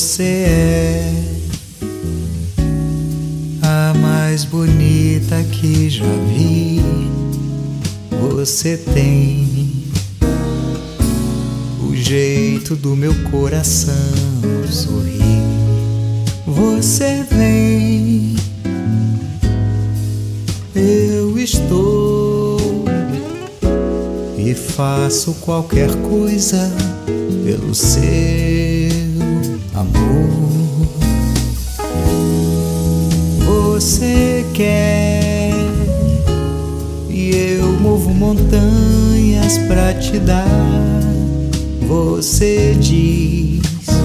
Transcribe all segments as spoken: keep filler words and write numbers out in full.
Você é a mais bonita que já vi. Você tem o jeito do meu coração sorrir. Você vem, eu estou e faço qualquer coisa pelo seu amor. Você quer e eu movo montanhas pra te dar. Você diz,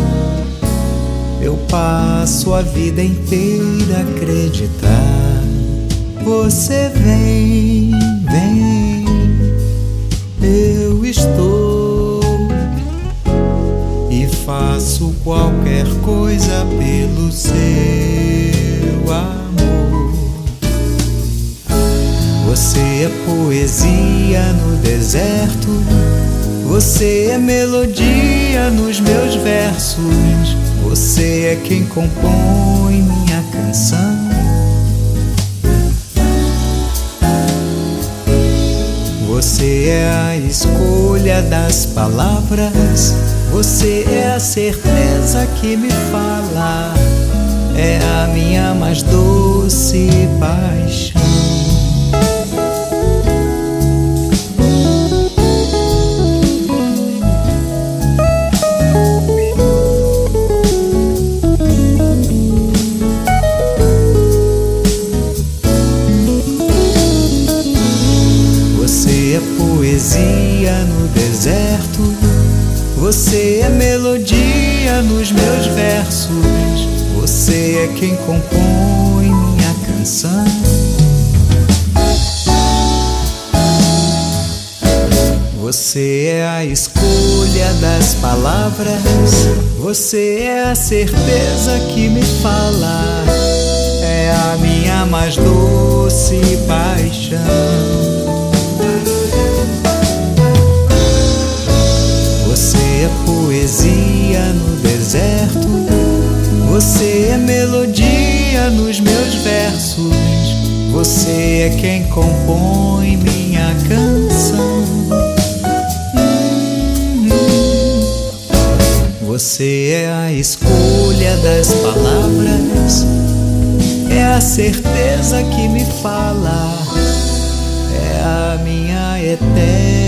eu passo a vida inteira a acreditar. Você vem, vem, eu estou e faço qualquer coisa pelo seu amor. Você é poesia no deserto, você é melodia nos meus versos, você é quem compõe minha canção. Você é a escolha das palavras, você é a certeza que me fala, é a minha mais doce paixão. Você é poesia no deserto, você é melodia nos meus versos, você é quem compõe minha canção. Você é a escolha das palavras, você é a certeza que me fala, é a minha mais doce paixão. Você é poesia no deserto, você é melodia nos meus versos, você é quem compõe minha canção. Você é a escolha das palavras, é a certeza que me fala, é a minha eterna